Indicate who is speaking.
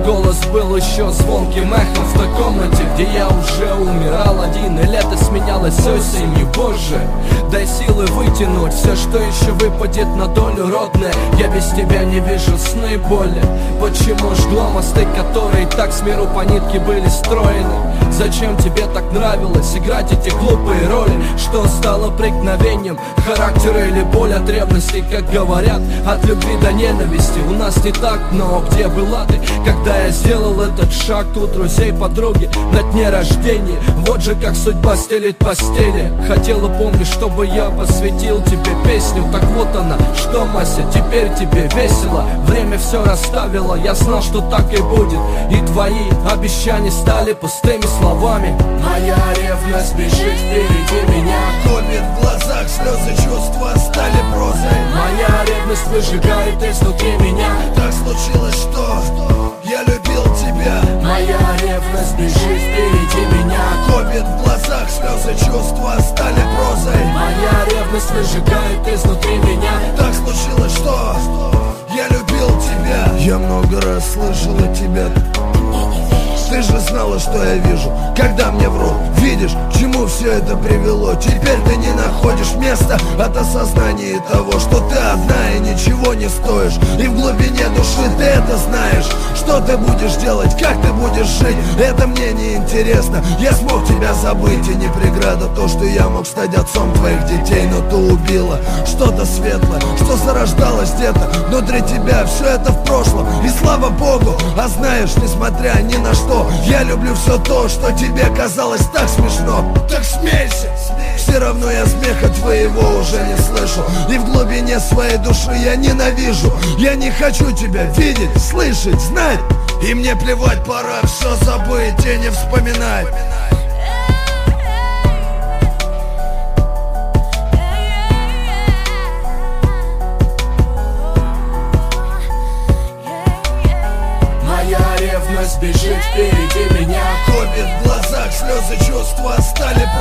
Speaker 1: голос был еще звонким эхом в той комнате, где я уже умирал один. И лето сменялось осенью, боже, дай силы вытянуть все, что еще выпадет на долю, родная. Я без тебя не вижу сны и боли. Почему жгло мосты, которые так с миру по нитке были строены? Зачем тебе так нравилось играть эти глупые роли? Что стало преткновением характера или боль от ревности? Как говорят, от любви до ненависти. У нас не так, но где была ты, когда я сделал этот шаг? У друзей, подруги на дне рождения. Вот же как судьба стелит постели. Хотела, помнишь, чтобы я посвятил тебе песню. Так вот она, что, Мася, теперь тебе весело? Время все расставило, я знал, что так и будет. И твои обещания стали пустыми словами. Моя ревность бежит впереди меня,
Speaker 2: Топит в глазах слезы, чувства стали прозой.
Speaker 1: моя ревность выжигает изнутри меня.
Speaker 2: Так случилось, что я любил тебя.
Speaker 1: Моя ревность бежит впереди меня.
Speaker 2: Топит в глазах слезы, чувства стали прозой.
Speaker 1: Моя ревность выжигает изнутри меня.
Speaker 2: Так случилось, что я любил тебя. Я много раз слышал от тебя. Ты же знала, что я вижу, когда мне врут. Видишь, к чему все это привело? Теперь ты не находишь места от осознания того, что ты одна и ничего не стоишь. И в глубине души ты это знаешь. Что ты будешь делать, как ты будешь жить, это мне не интересно. Я смог тебя забыть, и не преграда то, что я мог стать отцом твоих детей. Но ты убила что-то светлое, что зарождалось где-то внутри тебя. Все это в прошлом, и слава Богу. А знаешь, несмотря ни на что, я люблю все то, что тебе казалось так смешно. Так смейся, все равно я смеха твоего уже не слышу. И в глубине своей души я ненавижу. Я не хочу тебя видеть, слышать, знать. И мне плевать, пора все забыть и не вспоминать.
Speaker 1: Моя ревность бежит впереди меня.
Speaker 2: Копит в глазах слезы, чувства стали